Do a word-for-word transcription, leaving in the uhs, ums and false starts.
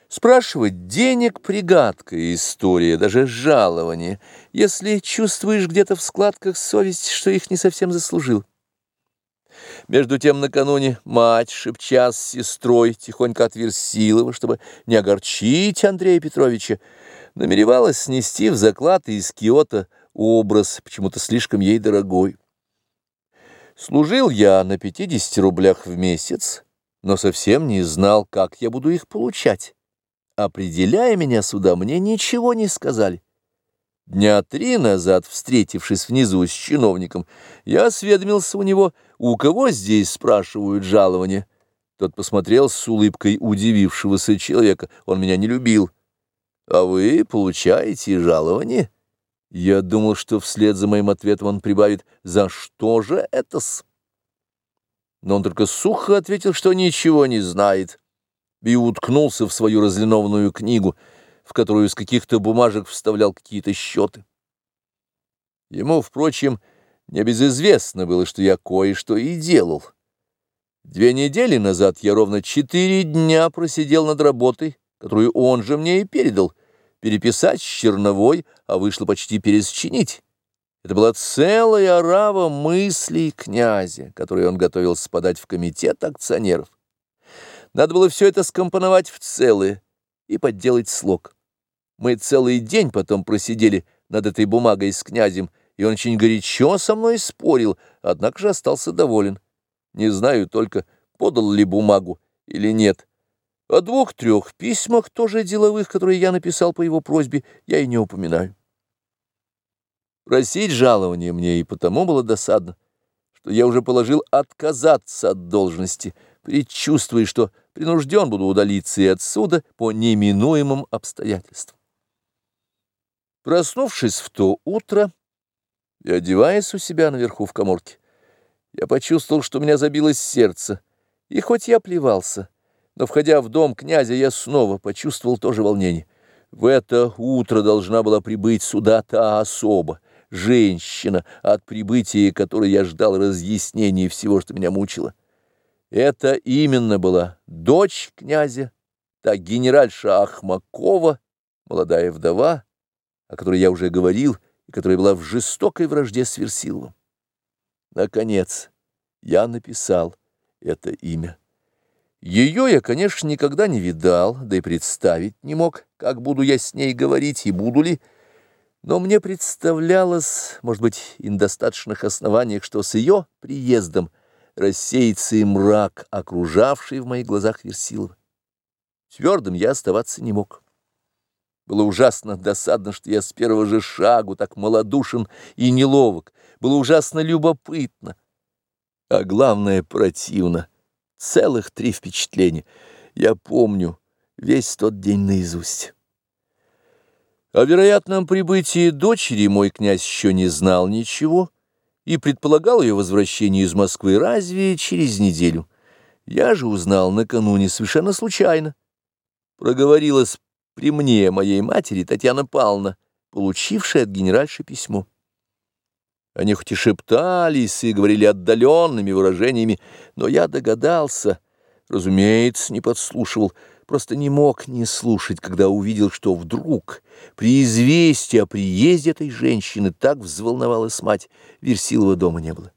Спрашивать денег — пригадкая история, даже жалование, если чувствуешь где-то в складках совести, что их не совсем заслужил. Между тем накануне мать, шепча с сестрой, тихонько от Версилова, чтобы не огорчить Андрея Петровича, намеревалась снести в заклад из Киота образ, почему-то слишком ей дорогой. Служил я на пятидесяти рублях в месяц, но совсем не знал, как я буду их получать. Определяя меня сюда, мне ничего не сказали. Дня три назад, встретившись внизу с чиновником, я осведомился у него, у кого здесь спрашивают жалование. Тот посмотрел с улыбкой удивившегося человека. Он меня не любил. «А вы получаете жалование?» Я думал, что вслед за моим ответом он прибавит: «За что же это-с?» Но он только сухо ответил, что ничего не знает, и уткнулся в свою разлинованную книгу, в которую из каких-то бумажек вставлял какие-то счеты. Ему, впрочем, небезызвестно было, что я кое-что и делал. Две недели назад я ровно четыре дня просидел над работой, которую он же мне и передал, переписать с черновой, а вышло почти пересчинить. Это была целая орава мыслей князя, которые он готовился подать в комитет акционеров. Надо было все это скомпоновать в целое и подделать слог. Мы целый день потом просидели над этой бумагой с князем, и он очень горячо со мной спорил, однако же остался доволен. Не знаю только, подал ли бумагу или нет. О двух-трех письмах, тоже деловых, которые я написал по его просьбе, я и не упоминаю. Просить жалования мне и потому было досадно, что я уже положил отказаться от должности, предчувствуя, что принужден буду удалиться и отсюда по неминуемым обстоятельствам. Проснувшись в то утро и одеваясь у себя наверху в каморке, я почувствовал, что у меня забилось сердце, и хоть я плевался, но, входя в дом князя, я снова почувствовал то же волнение. В это утро должна была прибыть сюда та особа, женщина, от прибытия которой я ждал разъяснений всего, что меня мучило. Это именно была дочь князя, та генеральша Ахмакова, молодая вдова, о которой я уже говорил, и которая была в жестокой вражде с Версиловым. Наконец, я написал это имя. Ее я, конечно, никогда не видал, да и представить не мог, как буду я с ней говорить и буду ли, но мне представлялось, может быть, и на достаточных основаниях, что с ее приездом рассеется и мрак, окружавший в моих глазах Версилова. Твердым я оставаться не мог. Было ужасно досадно, что я с первого же шагу так малодушен и неловок. Было ужасно любопытно, а главное противно. Целых три впечатления. Я помню весь тот день наизусть. О вероятном прибытии дочери мой князь еще не знал ничего и предполагал ее возвращение из Москвы разве через неделю. Я же узнал накануне совершенно случайно. Проговорилась при мне моей матери Татьяна Павловна, получившая от генеральши письмо. Они хоть и шептались и говорили отдаленными выражениями, но я догадался, разумеется, не подслушивал, просто не мог не слушать, когда увидел, что вдруг при известии о приезде этой женщины так взволновалась мать, Версилова дома не было.